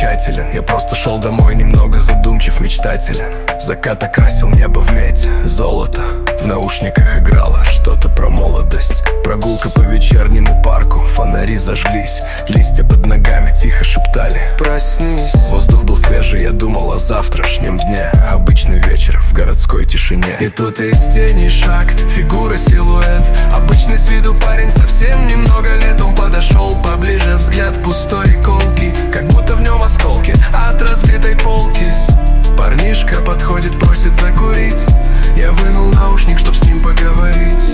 замечателен. Я просто шел домой, немного задумчив, мечтателен. Закат окрасил небо в лете, золото в наушниках играло что-то про молодость. Прогулка по вечернему парку, фонари зажглись, листья под ногами тихо шептали: проснись. Воздух был свежий, я думал о завтрашнем дне. Обычный вечер в городской тишине. И тут из тени шаг, фигура, силуэт. Обычный с виду парень, совсем немного лет. Он подошел поближе, взгляд пустой и колкий, как будто в нем осколки от разбитой полки. Парнишка подходит, просит закурить. Я вынул наушник, чтоб с ним поговорить.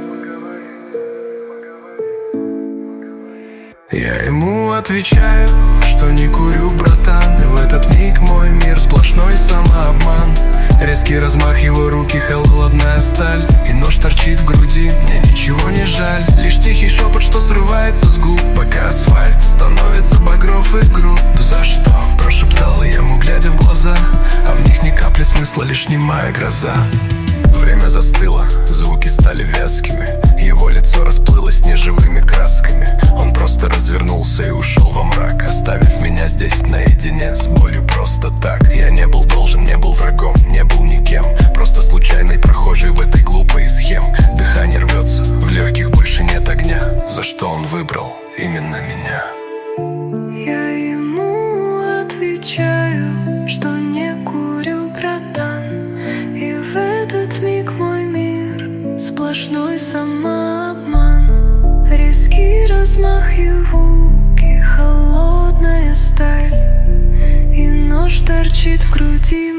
Я ему отвечаю, что не курю, братан. И в этот миг мой мир сплошной самообман. Резкий размах его руки, холодная сталь, и нож торчит в груди, мне ничего не жаль. Лишь тихий шепот, что срывается с губ, пока асфальт становится багров и груб. За что? Прошептал я ему, глядя в глаза, а в них ни капли смысла, лишь немая гроза. Время застыло, звуки стали вязкими, его лицо расплылось неживыми красками. Он просто развернулся и ушел во мрак, оставив меня здесь наедине с болью просто так. Я не был должен, не был врагом, не был никем, просто случайный прохожий в этой глупой схем. Дыхание рвется, в легких больше нет огня. За что он выбрал именно меня? Я ему отвечаю, что не курю, братан. И в этот миг мой мир сплошной самообман. Резкий размах его руки, холодная сталь, и нож торчит в груди.